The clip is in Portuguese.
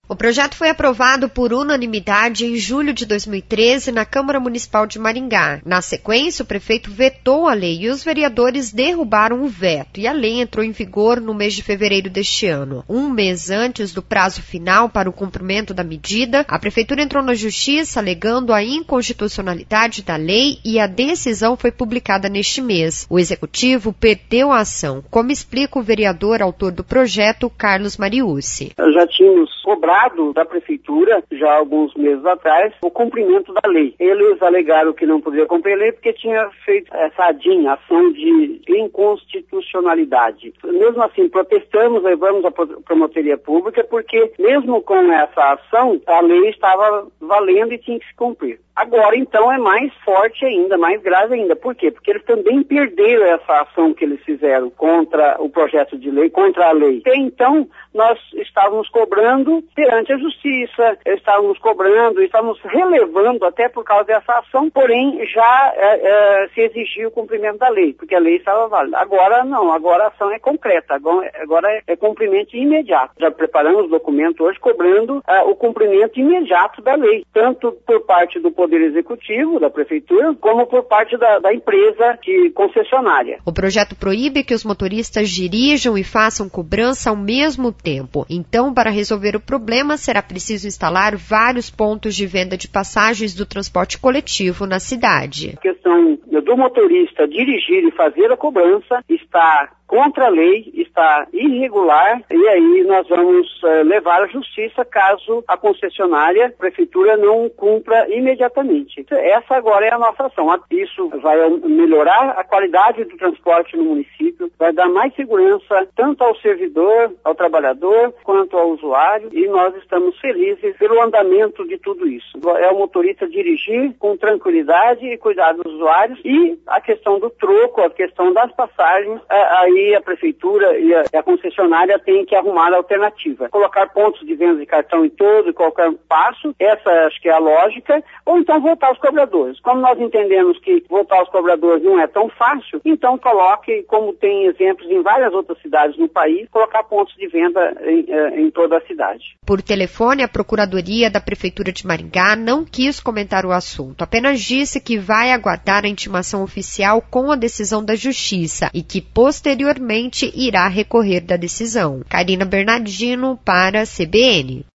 O projeto foi aprovado por unanimidade em julho de 2013 na Câmara Municipal de Maringá. Na sequência, o prefeito vetou a lei e os vereadores derrubaram o veto, e a lei entrou em vigor no mês de fevereiro deste ano. Um mês antes do prazo final para o cumprimento da medida, a prefeitura entrou na justiça alegando a inconstitucionalidade da lei e a decisão foi publicada neste mês. O executivo perdeu a ação, como explica o vereador autor do projeto, Carlos Mariucci. Já tínhamos cobrado da prefeitura, já há alguns meses atrás, o cumprimento da lei. Eles alegaram que não podia cumprir a lei porque tinha feito essa ação de inconstitucionalidade. Mesmo assim, protestamos, levamos à promotoria pública, porque mesmo com essa ação, a lei estava valendo e tinha que se cumprir. Agora, então, é mais forte ainda, mais grave ainda. Por quê? Porque eles também perderam essa ação que eles fizeram contra o projeto de lei, contra a lei. E, então, nós estávamos cobrando perante a justiça, estávamos relevando até por causa dessa ação, porém já se exigia o cumprimento da lei, porque a lei estava válida. Agora não, agora a ação é concreta, agora é cumprimento imediato. Já preparamos o documento hoje cobrando o cumprimento imediato da lei, tanto por parte do Poder Executivo, da Prefeitura, como por parte da empresa concessionária. O projeto proíbe que os motoristas dirijam e façam cobrança ao mesmo tempo. Então, para resolver o problema, será preciso instalar vários pontos de venda de passagens do transporte coletivo na cidade. A questão do motorista dirigir e fazer a cobrança está contra a lei, está irregular, e aí nós vamos levar à justiça caso a concessionária, a prefeitura, não cumpra imediatamente. Essa agora é a nossa ação. Isso vai melhorar a qualidade do transporte no município, vai dar mais segurança tanto ao servidor, ao trabalhador, quanto ao usuário, e nós estamos felizes pelo andamento de tudo isso. É o motorista dirigir com tranquilidade e cuidar dos usuários, e a questão do troco, a questão das passagens, aí a prefeitura e a concessionária têm que arrumar a alternativa. Colocar pontos de venda de cartão em todo e qualquer passo, essa acho que é a lógica, ou então voltar aos cobradores. Como nós entendemos que voltar aos cobradores não é tão fácil, então coloque, como tem exemplos em várias outras cidades no país, colocar pontos de venda em toda a cidade. Por telefone, a Procuradoria da Prefeitura de Maringá não quis comentar o assunto, apenas disse que vai aguardar a intimação oficial com a decisão da Justiça e que, posteriormente, irá recorrer da decisão. Karina Bernardino para a CBN.